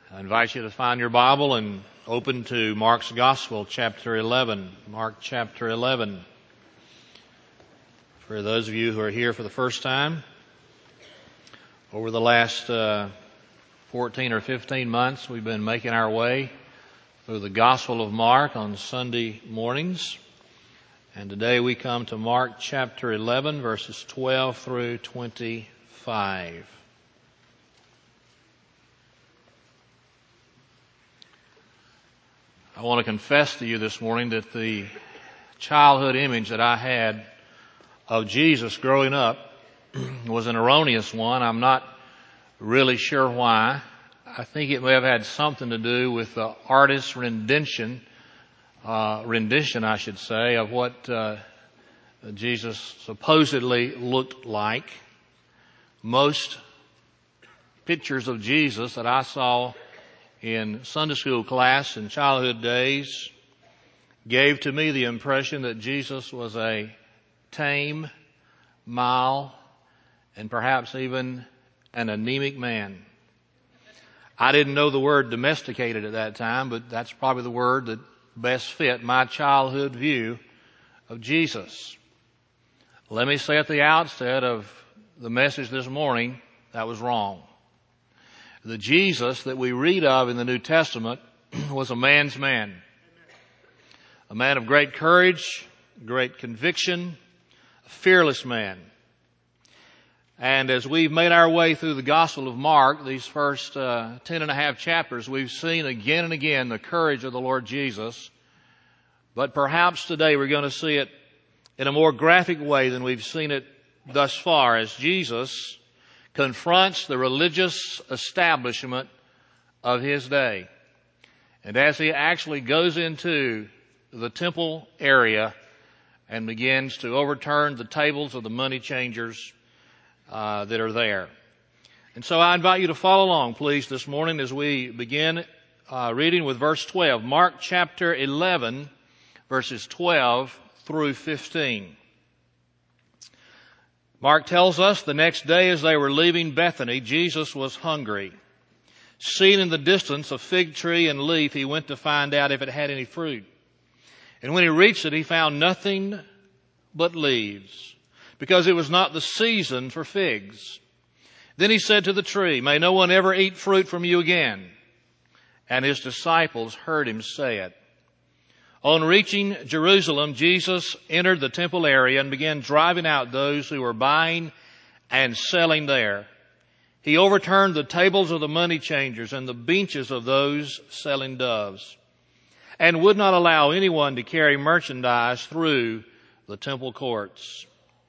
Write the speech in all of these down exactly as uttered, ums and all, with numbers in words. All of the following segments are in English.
I invite you to find your Bible and open to Mark's Gospel, chapter eleven. Mark chapter eleven. For those of you who are here for the first time, over the last uh, fourteen or fifteen months, we've been making our way through the Gospel of Mark on Sunday mornings. And today we come to Mark chapter eleven, verses twelve through twenty-five. I want to confess to you this morning that the childhood image that I had of Jesus growing up was an erroneous one. I'm not really sure why. I think it may have had something to do with the artist's rendition, uh, rendition, I should say, of what uh, Jesus supposedly looked like. Most pictures of Jesus that I saw in Sunday school class in childhood days gave to me the impression that Jesus was a tame, mild, and perhaps even an anemic man. I didn't know the word domesticated at that time, but that's probably the word that best fit my childhood view of Jesus. Let me say at the outset of the message this morning, that was wrong. The Jesus that we read of in the New Testament was a man's man. A man of great courage, great conviction, a fearless man. And as we've made our way through the Gospel of Mark, these first uh, ten and a half chapters, we've seen again and again the courage of the Lord Jesus. But perhaps today we're going to see it in a more graphic way than we've seen it thus far, as Jesus confronts the religious establishment of his day. And as he actually goes into the temple area and begins to overturn the tables of the money changers uh, that are there. And so I invite you to follow along, please, this morning as we begin uh, reading with verse twelve. Mark chapter eleven, verses twelve through fifteen. Mark tells us the next day as they were leaving Bethany, Jesus was hungry. Seeing in the distance a fig tree and leaf, he went to find out if it had any fruit. And when he reached it, he found nothing but leaves, because it was not the season for figs. Then he said to the tree, "May no one ever eat fruit from you again." And his disciples heard him say it. On reaching Jerusalem, Jesus entered the temple area and began driving out those who were buying and selling there. He overturned the tables of the money changers and the benches of those selling doves, and would not allow anyone to carry merchandise through the temple courts.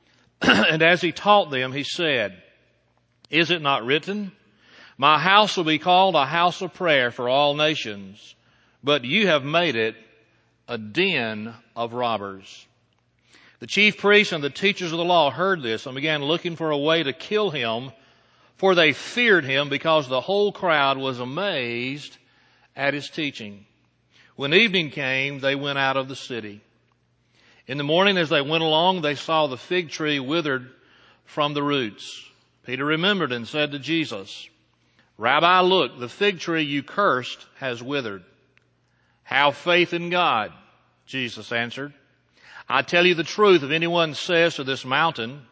And as he taught them, he said, "Is it not written, 'My house will be called a house of prayer for all nations,' but you have made it a den of robbers." The chief priests and the teachers of the law heard this and began looking for a way to kill him, for they feared him because the whole crowd was amazed at his teaching. When evening came, they went out of the city. In the morning, as they went along, they saw the fig tree withered from the roots. Peter remembered and said to Jesus, "Rabbi, look, the fig tree you cursed has withered." "Have faith in God," Jesus answered. "I tell you the truth, if anyone says to this mountain,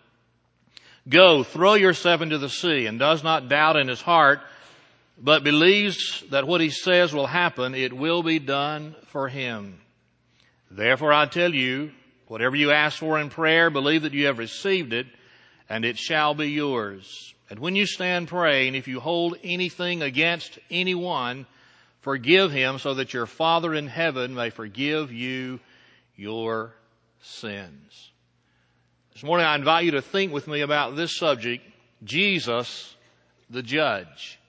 'Go, throw yourself into the sea,' and does not doubt in his heart, but believes that what he says will happen, it will be done for him. Therefore I tell you, whatever you ask for in prayer, believe that you have received it, and it shall be yours. And when you stand praying, if you hold anything against anyone, forgive him, so that your Father in heaven may forgive you your sins." This morning I invite you to think with me about this subject, Jesus the Judge.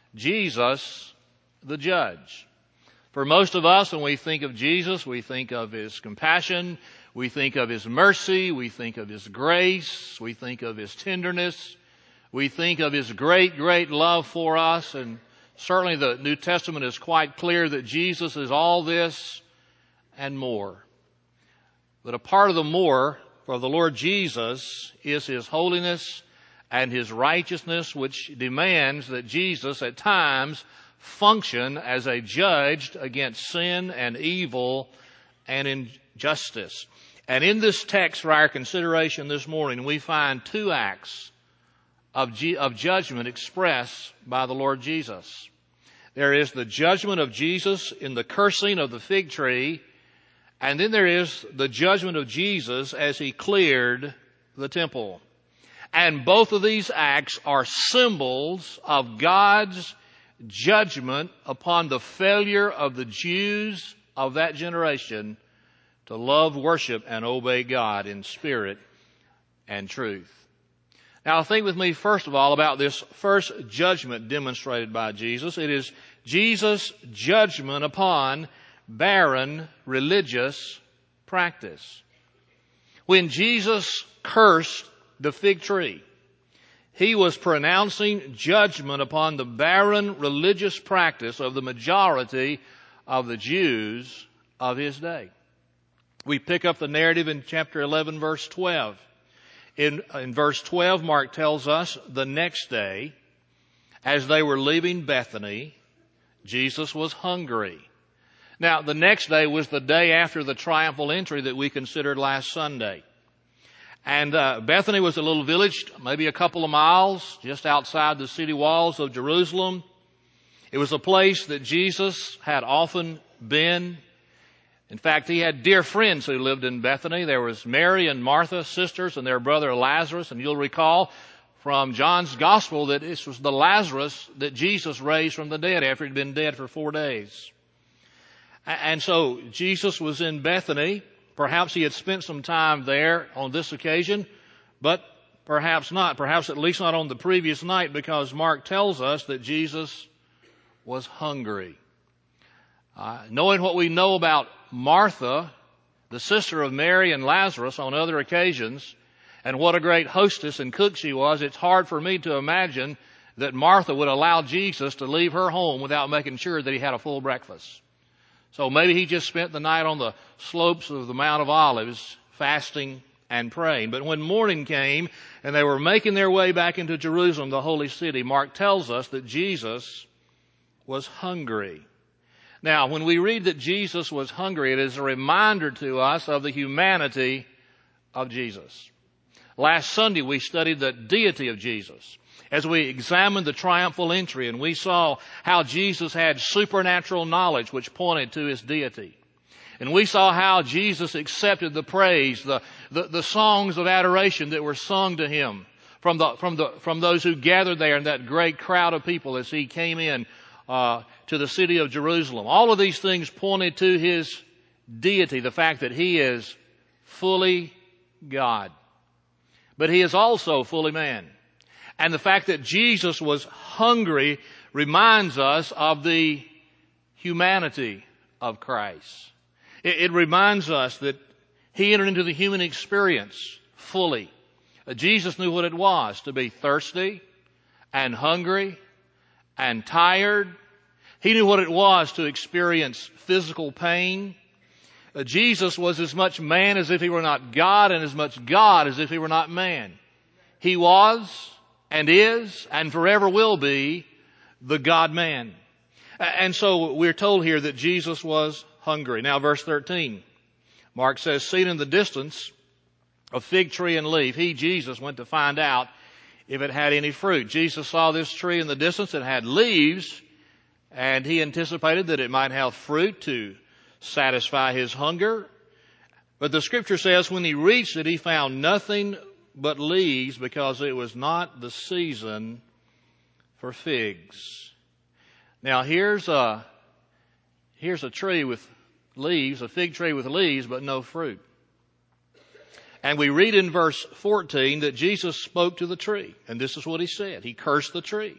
Jesus the Judge. For most of us, when we think of Jesus, we think of his compassion, we think of his mercy, we think of his grace, we think of his tenderness, we think of his great, great love for us, and certainly the New Testament is quite clear that Jesus is all this and more. But a part of the more for the Lord Jesus is his holiness and his righteousness, which demands that Jesus at times function as a judge against sin and evil and injustice. And in this text for our consideration this morning, we find two acts of, G- of judgment expressed by the Lord Jesus. There is the judgment of Jesus in the cursing of the fig tree, and then there is the judgment of Jesus as he cleared the temple. And both of these acts are symbols of God's judgment upon the failure of the Jews of that generation to love, worship, and obey God in spirit and truth. Now, think with me, first of all, about this first judgment demonstrated by Jesus. It is Jesus' judgment upon barren religious practice. When Jesus cursed the fig tree, he was pronouncing judgment upon the barren religious practice of the majority of the Jews of his day. We pick up the narrative in chapter eleven, verse twelve. In, in verse twelve, Mark tells us, the next day, as they were leaving Bethany, Jesus was hungry. Now, the next day was the day after the triumphal entry that we considered last Sunday. And uh, Bethany was a little village, maybe a couple of miles, just outside the city walls of Jerusalem. It was a place that Jesus had often been. In fact, he had dear friends who lived in Bethany. There was Mary and Martha, sisters, and their brother Lazarus. And you'll recall from John's Gospel that this was the Lazarus that Jesus raised from the dead after he'd been dead for four days. And so Jesus was in Bethany. Perhaps he had spent some time there on this occasion, but perhaps not. Perhaps at least not on the previous night, because Mark tells us that Jesus was hungry. Uh, knowing what we know about Martha, the sister of Mary and Lazarus on other occasions, and what a great hostess and cook she was, it's hard for me to imagine that Martha would allow Jesus to leave her home without making sure that he had a full breakfast. So maybe he just spent the night on the slopes of the Mount of Olives fasting and praying. But when morning came and they were making their way back into Jerusalem, the holy city, Mark tells us that Jesus was hungry. Now, when we read that Jesus was hungry, it is a reminder to us of the humanity of Jesus. Last Sunday, we studied the deity of Jesus as we examined the triumphal entry, and we saw how Jesus had supernatural knowledge which pointed to his deity. And we saw how Jesus accepted the praise, the, the, the songs of adoration that were sung to him from the, from the, from those who gathered there in that great crowd of people as he came in uh, to the city of Jerusalem. All of these things pointed to his deity, the fact that he is fully God. But he is also fully man. And the fact that Jesus was hungry reminds us of the humanity of Christ. It, it reminds us that he entered into the human experience fully. Uh, Jesus knew what it was to be thirsty and hungry and tired. He knew what it was to experience physical pain. Uh, Jesus was as much man as if he were not God, and as much God as if he were not man. He was and is and forever will be the God-man. And so we're told here that Jesus was hungry. Now, verse thirteen, Mark says, seen in the distance a fig tree and leaf, he, Jesus, went to find out if it had any fruit. Jesus saw this tree in the distance. It had leaves, and he anticipated that it might have fruit to satisfy his hunger. But the scripture says when he reached it, he found nothing but leaves, because it was not the season for figs. Now here's a, here's a tree with leaves, a fig tree with leaves, but no fruit. And we read in verse fourteen that Jesus spoke to the tree, and this is what he said. He cursed the tree.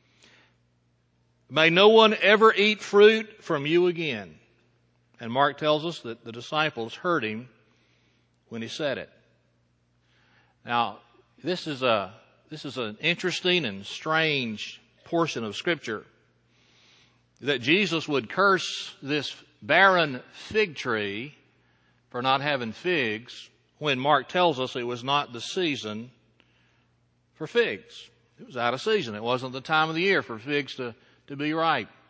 May no one ever eat fruit from you again. And Mark tells us that the disciples heard him when he said it. Now, this is a this is an interesting and strange portion of Scripture, that Jesus would curse this barren fig tree for not having figs, when Mark tells us it was not the season for figs. It was out of season. It wasn't the time of the year for figs to, to be ripe.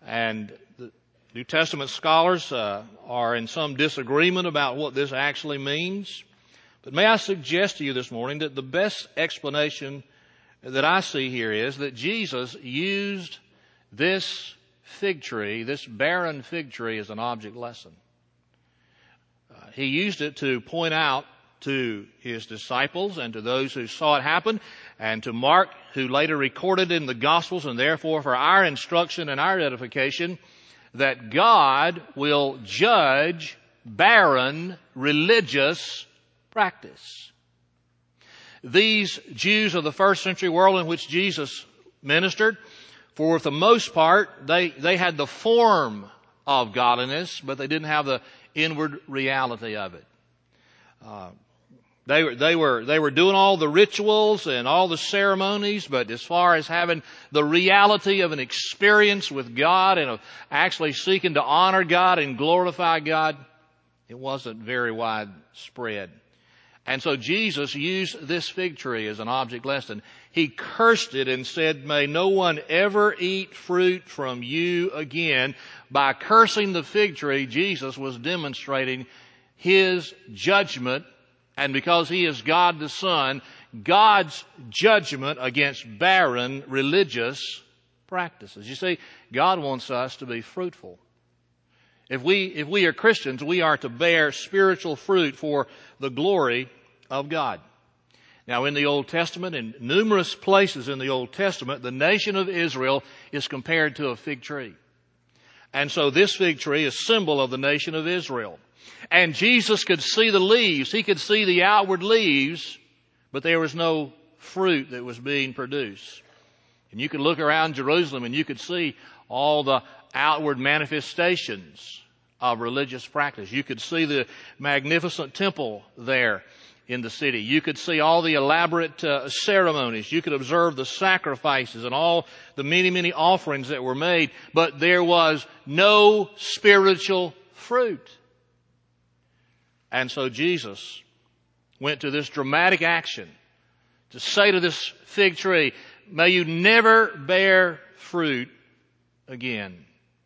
And the New Testament scholars uh, are in some disagreement about what this actually means. But may I suggest to you this morning that the best explanation that I see here is that Jesus used this fig tree, this barren fig tree, as an object lesson. Uh, he used it to point out to his disciples and to those who saw it happen, and to Mark, who later recorded in the Gospels, and therefore for our instruction and our edification, that God will judge barren religious practice. These Jews of the first century world in which Jesus ministered, for the most part, they, they had the form of godliness, but they didn't have the inward reality of it. Uh, they were, they were, they were doing all the rituals and all the ceremonies, but as far as having the reality of an experience with God and of actually seeking to honor God and glorify God, it wasn't very widespread. And so Jesus used this fig tree as an object lesson. He cursed it and said, "May no one ever eat fruit from you again." By cursing the fig tree, Jesus was demonstrating His judgment, and because He is God the Son, God's judgment against barren religious practices. You see, God wants us to be fruitful. If we, if we are Christians, we are to bear spiritual fruit for the glory of God. Now, in the Old Testament, in numerous places in the Old Testament, the nation of Israel is compared to a fig tree. And so this fig tree is a symbol of the nation of Israel. And Jesus could see the leaves. He could see the outward leaves, but there was no fruit that was being produced. And you could look around Jerusalem and you could see all the outward manifestations of religious practice. You could see the magnificent temple there in the city. You could see all the elaborate uh, ceremonies. You could observe the sacrifices and all the many, many offerings that were made, but there was no spiritual fruit. And so Jesus went to this dramatic action to say to this fig tree, "May you never bear fruit again."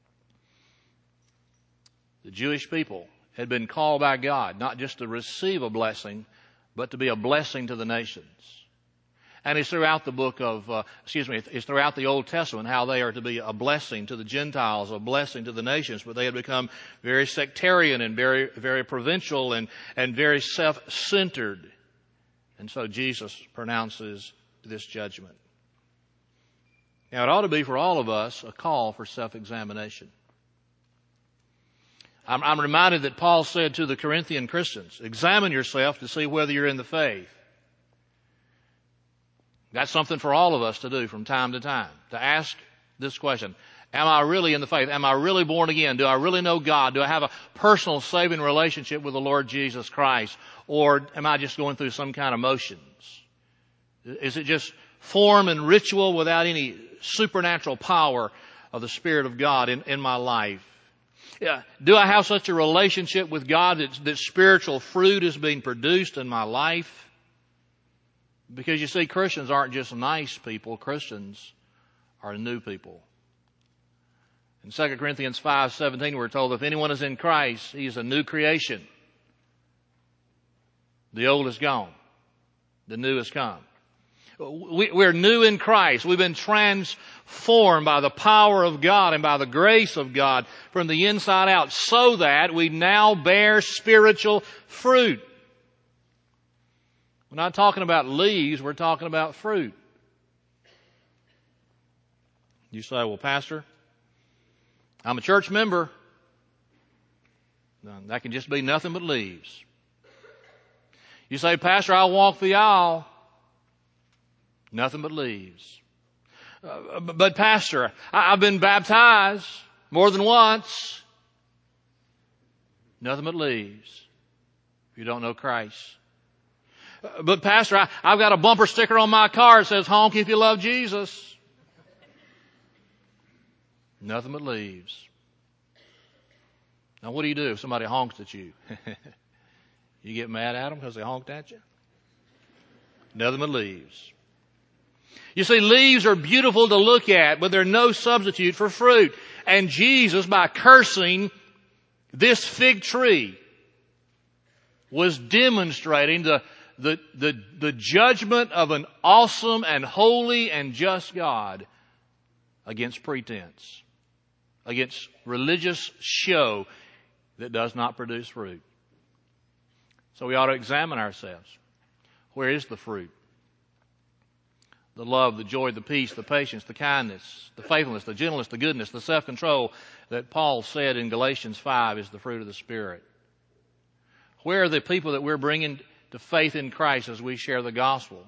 The Jewish people had been called by God not just to receive a blessing, but to be a blessing to the nations. And it's throughout the book of, uh, excuse me, it's throughout the Old Testament how they are to be a blessing to the Gentiles, a blessing to the nations. But they had become very sectarian and very, very provincial and, and very self-centered. And so Jesus pronounces this judgment. Now, it ought to be for all of us a call for self-examination. I'm, I'm reminded that Paul said to the Corinthian Christians, "Examine yourself to see whether you're in the faith." That's something for all of us to do from time to time, to ask this question: am I really in the faith? Am I really born again? Do I really know God? Do I have a personal saving relationship with the Lord Jesus Christ? Or am I just going through some kind of motions? Is it just form and ritual without any supernatural power of the Spirit of God in, in my life? Yeah. Do I have such a relationship with God that, that spiritual fruit is being produced in my life? Because you see, Christians aren't just nice people. Christians are new people. In Second Corinthians five seventeen, we're told, if anyone is in Christ, he is a new creation. The old is gone. The new has come. We, we're new in Christ. We've been transformed by the power of God and by the grace of God from the inside out, so that we now bear spiritual fruit. We're not talking about leaves, we're talking about fruit. You say, "Well, Pastor, I'm a church member." No, that can just be nothing but leaves. You say, "Pastor, I walk the aisle." Nothing but leaves. Uh, but Pastor, I, I've been baptized more than once. Nothing but leaves if you don't know Christ. Uh, but Pastor, I, I've got a bumper sticker on my car that says, "Honk if you love Jesus." Nothing but leaves. Now what do you do if somebody honks at you? You get mad at them because they honked at you? Nothing but leaves. You see, leaves are beautiful to look at, but they're no substitute for fruit. And Jesus, by cursing this fig tree, was demonstrating the, the, the, the judgment of an awesome and holy and just God against pretense, against religious show that does not produce fruit. So we ought to examine ourselves. Where is the fruit? The love, the joy, the peace, the patience, the kindness, the faithfulness, the gentleness, the goodness, the self-control that Paul said in Galatians five is the fruit of the Spirit. Where are the people that we're bringing to faith in Christ as we share the gospel?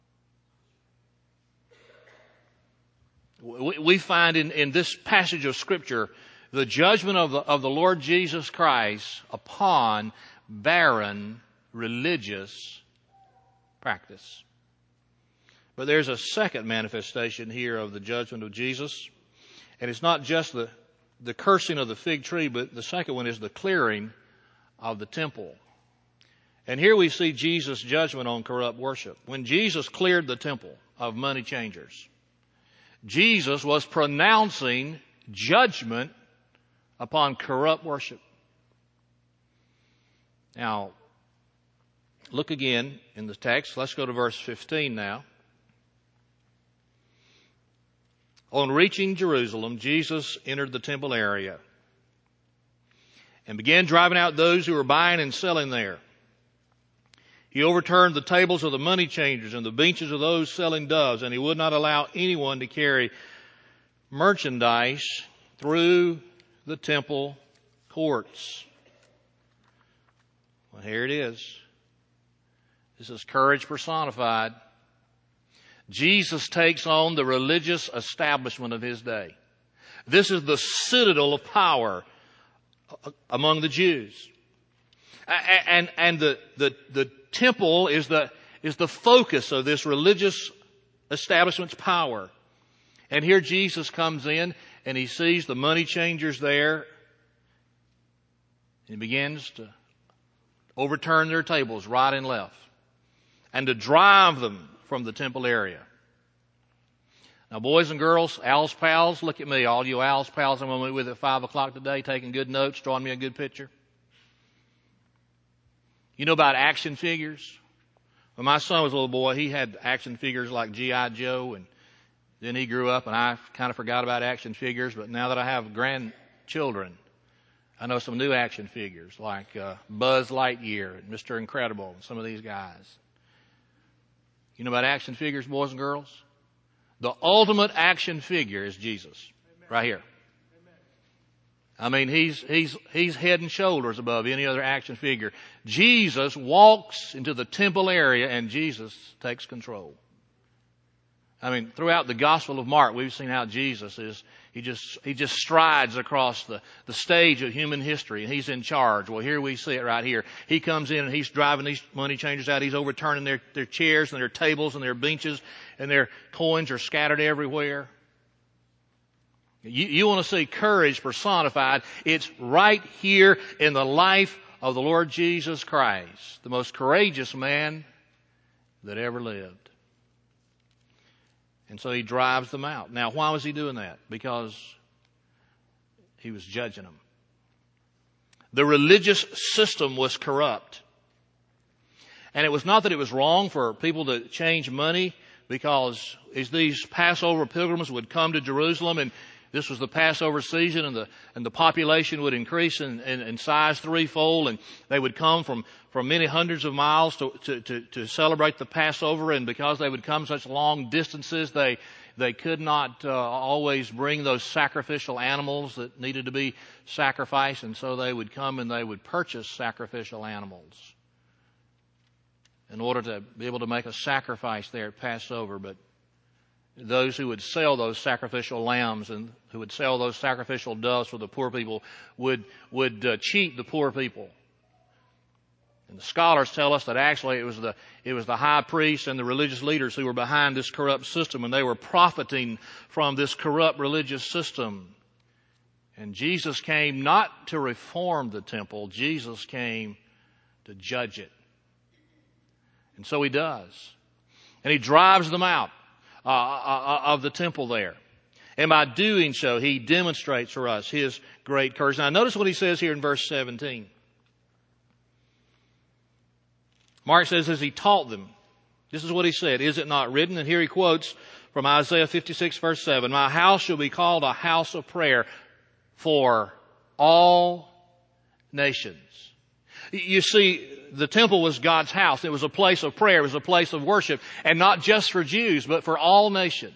We find in, in this passage of Scripture the judgment of the, of the Lord Jesus Christ upon barren religious practice. But there's a second manifestation here of the judgment of Jesus. And it's not just the, the cursing of the fig tree, but the second one is the clearing of the temple. And here we see Jesus' judgment on corrupt worship. When Jesus cleared the temple of money changers, Jesus was pronouncing judgment upon corrupt worship. Now, look again in the text. Let's go to verse fifteen now. On reaching Jerusalem, Jesus entered the temple area and began driving out those who were buying and selling there. He overturned the tables of the money changers and the benches of those selling doves, and he would not allow anyone to carry merchandise through the temple courts. Well, here it is. This is courage personified. Jesus takes on the religious establishment of his day. This is the citadel of power among the Jews. And, and the, the, the temple is the, is the focus of this religious establishment's power. And here Jesus comes in and he sees the money changers there. He begins to overturn their tables right and left and to drive them from the temple area. Now, boys and girls, Al's pals, look at me. All you Al's pals I'm going to meet with at five o'clock today, taking good notes, drawing me a good picture. You know about action figures? When my son was a little boy, he had action figures like G I Joe, and then he grew up, and I kind of forgot about action figures. But now that I have grandchildren, I know some new action figures like uh, Buzz Lightyear and Mister Incredible and some of these guys. You know about action figures, boys and girls? The ultimate action figure is Jesus, Amen. Right here. Amen. I mean, he's, he's, he's head and shoulders above any other action figure. Jesus walks into the temple area and Jesus takes control. I mean, throughout the Gospel of Mark, we've seen how Jesus is, he just, he just strides across the, the stage of human history and he's in charge. Well, here we see it right here. He comes in and he's driving these money changers out. He's overturning their, their chairs and their tables and their benches, and their coins are scattered everywhere. You, you want to see courage personified. It's right here in the life of the Lord Jesus Christ, the most courageous man that ever lived. And so he drives them out. Now, why was he doing that? Because he was judging them. The religious system was corrupt. And it was not that it was wrong for people to change money, because as these Passover pilgrims would come to Jerusalem, and this was the Passover season, and the and the population would increase in, in, in size threefold, and they would come from, from many hundreds of miles to, to, to, to celebrate the Passover. And because they would come such long distances, they they could not uh, always bring those sacrificial animals that needed to be sacrificed, and so they would come and they would purchase sacrificial animals in order to be able to make a sacrifice there at Passover. But those who would sell those sacrificial lambs and who would sell those sacrificial doves for the poor people would would uh, cheat the poor people. And the scholars tell us that actually it was the it was the high priests and the religious leaders who were behind this corrupt system, and they were profiting from this corrupt religious system. And Jesus came not to reform the temple. Jesus came to judge it. And so he does. And he drives them out uh, of the temple there. And by doing so, he demonstrates for us his great courage. Now notice what he says here in verse seventeen. Mark says, as he taught them, this is what he said, is it not written? And here he quotes from Isaiah fifty-six verse seven, my house shall be called a house of prayer for all nations. You see, the temple was God's house. It was a place of prayer. It was a place of worship. And not just for Jews, but for all nations.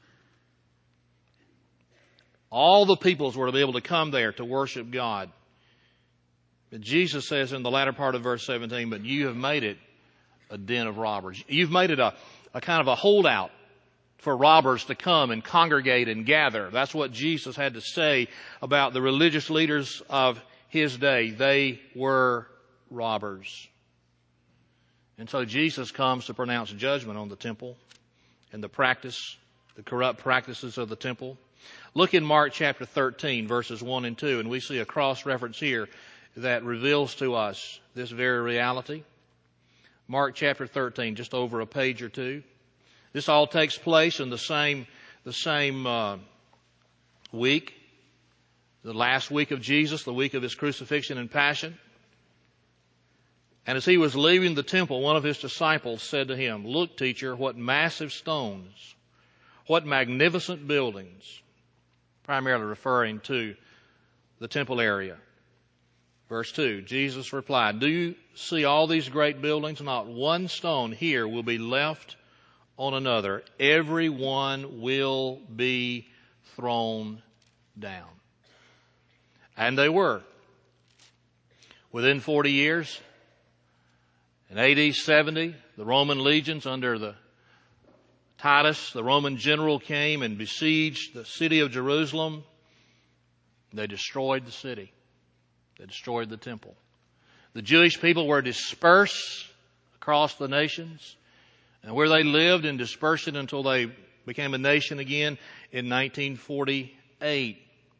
All the peoples were to be able to come there to worship God. But Jesus says in the latter part of verse seventeen, but you have made it a den of robbers. You've made it a, a kind of a holdout for robbers to come and congregate and gather. That's what Jesus had to say about the religious leaders of his day. They were robbers. And so Jesus comes to pronounce judgment on the temple and the practice, the corrupt practices of the temple. Look in Mark chapter thirteen, verses one and two, and we see a cross-reference here that reveals to us this very reality. Mark chapter thirteen, just over a page or two. This all takes place in the same, the same uh, week, the last week of Jesus, the week of his crucifixion and passion. And as he was leaving the temple, one of his disciples said to him, look, teacher, what massive stones, what magnificent buildings, primarily referring to the temple area. Verse two, Jesus replied, do you see all these great buildings? Not one stone here will be left on another. Every one will be thrown down. And they were. Within forty years, in A D seventy, the Roman legions under the Titus, the Roman general, came and besieged the city of Jerusalem. They destroyed the city. They destroyed the temple. The Jewish people were dispersed across the nations, and where they lived in dispersion until they became a nation again in nineteen forty-eight.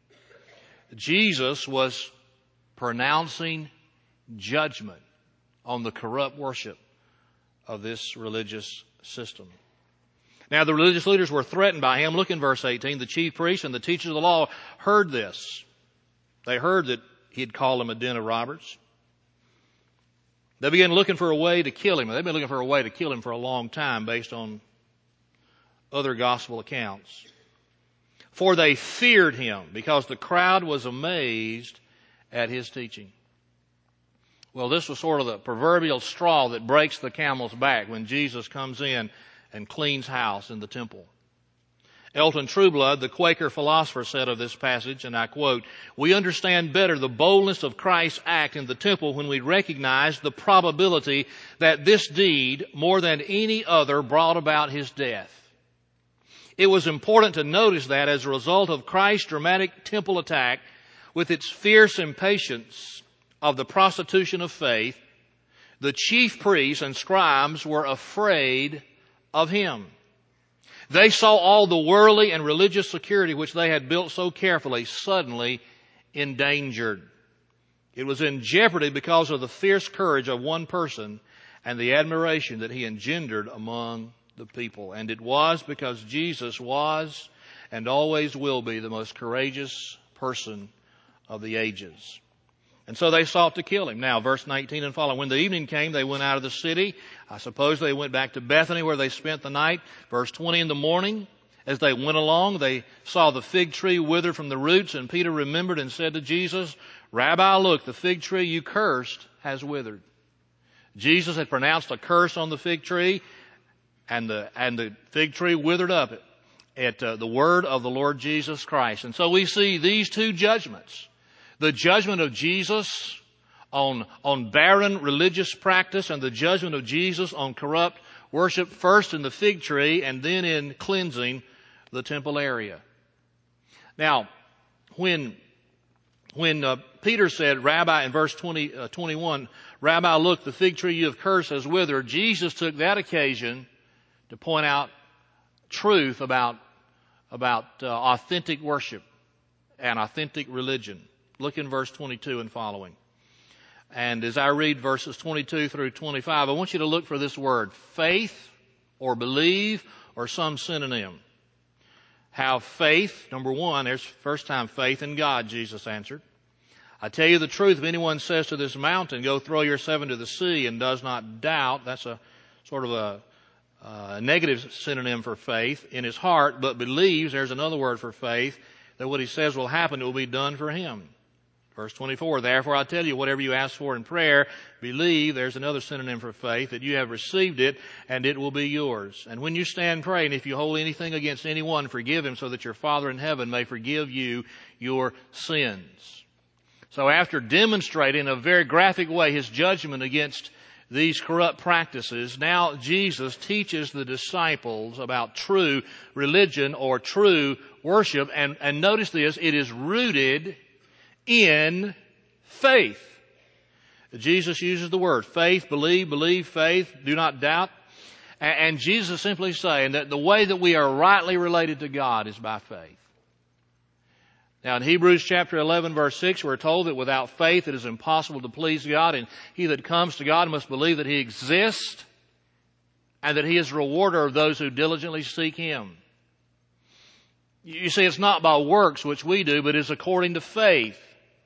Jesus was pronouncing judgment on the corrupt worship of this religious system. Now the religious leaders were threatened by him. Look in verse eighteen. The chief priests and the teachers of the law heard this. They heard that he'd called them a den of robbers. They began looking for a way to kill him. They've been looking for a way to kill him for a long time based on other gospel accounts. For they feared him because the crowd was amazed at his teaching. Well, this was sort of the proverbial straw that breaks the camel's back when Jesus comes in and cleans house in the temple. Elton Trueblood, the Quaker philosopher, said of this passage, and I quote, we understand better the boldness of Christ's act in the temple when we recognize the probability that this deed, more than any other, brought about his death. It was important to notice that as a result of Christ's dramatic temple attack, with its fierce impatience of the prostitution of faith, the chief priests and scribes were afraid of him. They saw all the worldly and religious security which they had built so carefully suddenly endangered. It was in jeopardy because of the fierce courage of one person and the admiration that he engendered among the people. And it was because Jesus was and always will be the most courageous person of the ages. And so they sought to kill him. Now, verse nineteen and following. When the evening came, they went out of the city. I suppose they went back to Bethany where they spent the night. Verse twenty, in the morning, as they went along, they saw the fig tree withered from the roots. And Peter remembered and said to Jesus, Rabbi, look, the fig tree you cursed has withered. Jesus had pronounced a curse on the fig tree, and the, and the fig tree withered up at, at uh, the word of the Lord Jesus Christ. And so we see these two judgments. The judgment of Jesus on, on barren religious practice and the judgment of Jesus on corrupt worship, first in the fig tree and then in cleansing the temple area. Now, when, when uh, Peter said, Rabbi, in verse twenty, uh, twenty-one, Rabbi, look, the fig tree you have cursed has withered, Jesus took that occasion to point out truth about, about uh, authentic worship and authentic religion. Look in verse twenty-two and following. And as I read verses twenty-two through twenty-five, I want you to look for this word, faith or believe or some synonym. Have faith. Number one, there's first time faith in God, Jesus answered. I tell you the truth, if anyone says to this mountain, go throw yourself into the sea, and does not doubt, that's a sort of a, a negative synonym for faith, in his heart, but believes, there's another word for faith, that what he says will happen, it will be done for him. Verse twenty-four, therefore I tell you, whatever you ask for in prayer, believe, there's another synonym for faith, that you have received it, and it will be yours. And when you stand praying, if you hold anything against anyone, forgive him, so that your Father in heaven may forgive you your sins. So after demonstrating in a very graphic way his judgment against these corrupt practices, now Jesus teaches the disciples about true religion or true worship. And, and notice this, it is rooted in faith. Jesus uses the word faith, believe, believe, faith, do not doubt. And, and Jesus is simply saying that the way that we are rightly related to God is by faith. Now in Hebrews chapter eleven verse six, we're told that without faith it is impossible to please God, and he that comes to God must believe that he exists and that he is a rewarder of those who diligently seek him. You see, it's not by works which we do, but it's according to faith.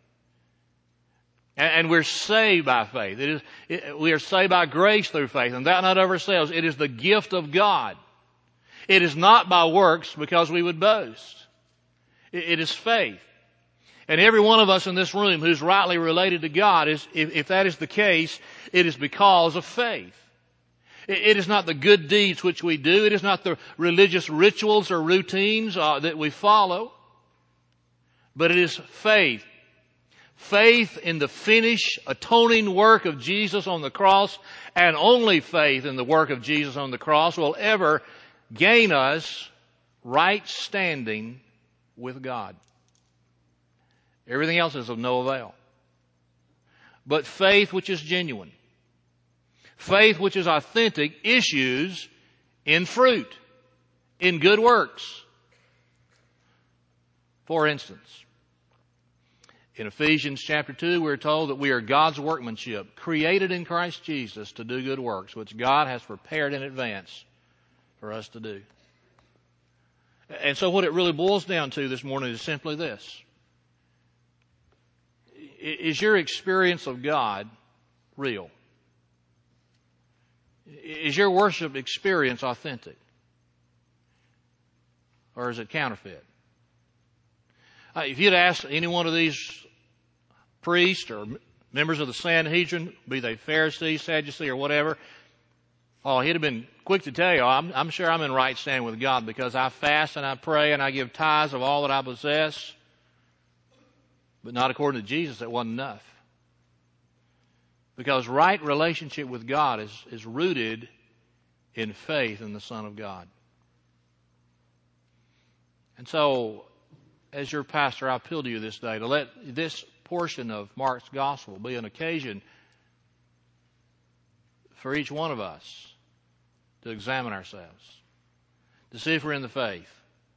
And we're saved by faith. It is, it, we are saved by grace through faith, and that not of ourselves. It is the gift of God. It is not by works because we would boast. It is faith. And every one of us in this room who's rightly related to God, is, if, if that is the case, it is because of faith. It, it is not the good deeds which we do. It is not the religious rituals or routines uh, that we follow. But it is faith. Faith in the finished, atoning work of Jesus on the cross, and only faith in the work of Jesus on the cross will ever gain us right standing with God. Everything else is of no avail. But faith which is genuine, faith which is authentic, issues in fruit, in good works. For instance, in Ephesians chapter two, we're told that we are God's workmanship, created in Christ Jesus to do good works, which God has prepared in advance for us to do. And so what it really boils down to this morning is simply this. Is your experience of God real? Is your worship experience authentic? Or is it counterfeit? Uh, if you'd asked any one of these priests or members of the Sanhedrin, be they Pharisee, Sadducee, or whatever, oh, he'd have been quick to tell you, I'm, I'm sure I'm in right standing with God because I fast and I pray and I give tithes of all that I possess. But not according to Jesus, that wasn't enough. Because right relationship with God is, is rooted in faith in the Son of God. And so, as your pastor, I appeal to you this day to let this portion of Mark's gospel be an occasion for each one of us to examine ourselves, to see if we're in the faith,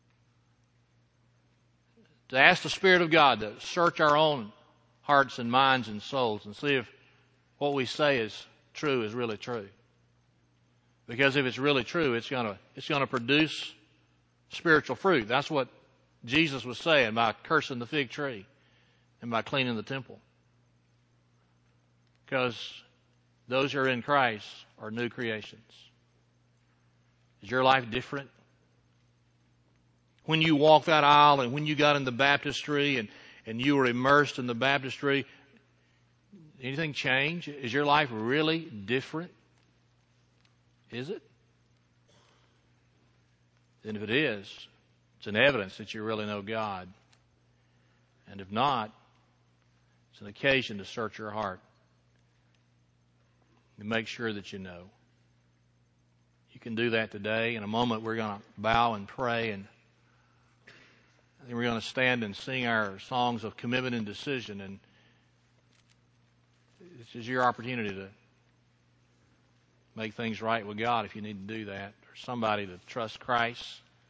to ask the Spirit of God to search our own hearts and minds and souls and see if what we say is true is really true. Because if it's really true, it's gonna it's gonna produce spiritual fruit. That's what Jesus was saying by cursing the fig tree and by cleaning the temple. Because those who are in Christ are new creations. Is your life different? When you walked that aisle and when you got in the baptistry and, and you were immersed in the baptistry, anything change? Is your life really different? Is it? And if it is, it's an evidence that you really know God. And if not, it's an occasion to search your heart and make sure that you know. You can do that today. In a moment, we're going to bow and pray, and then we're going to stand and sing our songs of commitment and decision. And this is your opportunity to make things right with God if you need to do that, or somebody to trust Christ,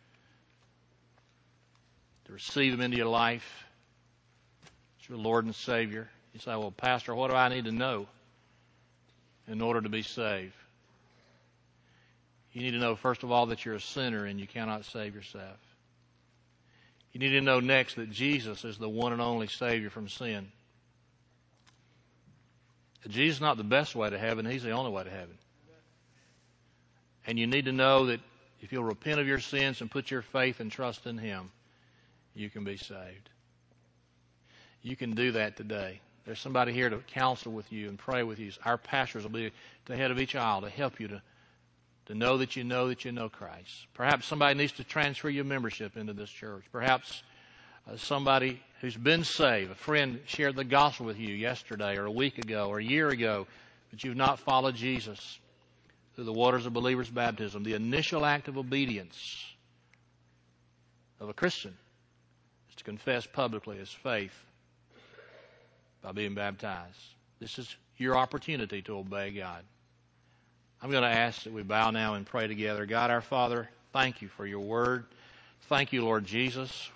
to receive Him into your life as your Lord and Savior. You say, well, Pastor, what do I need to know in order to be saved? You need to know, first of all, that you're a sinner and you cannot save yourself. You need to know next that Jesus is the one and only Savior from sin. Jesus is not the best way to heaven. He's the only way to heaven. And you need to know that if you'll repent of your sins and put your faith and trust in Him, you can be saved. You can do that today. There's somebody here to counsel with you and pray with you. Our pastors will be at the head of each aisle to help you to, to know that you know that you know Christ. Perhaps somebody needs to transfer your membership into this church. Perhaps uh, somebody who's been saved, a friend shared the gospel with you yesterday or a week ago or a year ago, but you've not followed Jesus through the waters of believer's baptism. The initial act of obedience of a Christian is to confess publicly his faith by being baptized. This is your opportunity to obey God. I'm going to ask that we bow now and pray together. God our Father, thank you for your word. Thank you, Lord Jesus,